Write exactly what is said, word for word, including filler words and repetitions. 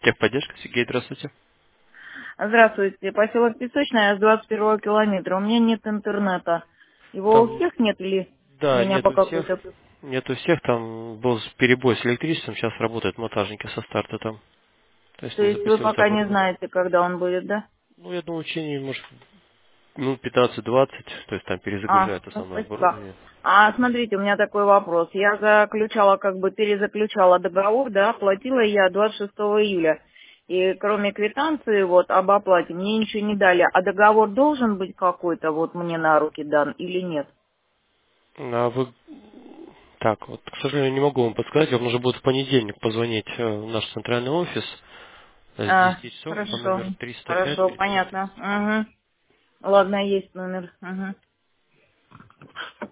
Техподдержка, Сергей, здравствуйте. Здравствуйте, поселок Песочная, с двадцать первого километра. У меня нет интернета. Его у Там, всех нет или у да, меня нет по у всех, какой-то... нет у всех, там был перебой с электричеством, сейчас работают монтажники со старта там. То есть То не есть вы запустилось пока не оборудование. знаете, когда он будет, да? Ну, я думаю, в течение, может, минут пятнадцать-двадцать, то есть там А, перезагружают ну, основное спасибо. оборудование. А смотрите, у меня такой вопрос. Я заключала, как бы перезаключала договор, да, оплатила я двадцать шестого июля. И кроме квитанции вот об оплате мне ничего не дали. А договор должен быть какой-то вот мне на руки дан или нет? А вы... Так, вот, к сожалению, не могу вам подсказать, вам нужно будет в понедельник позвонить э, в наш центральный офис с А, десяти часов по хорошо, номеру триста пять хорошо, триста понятно. восемьдесят. Угу. Ладно, есть номер. Угу.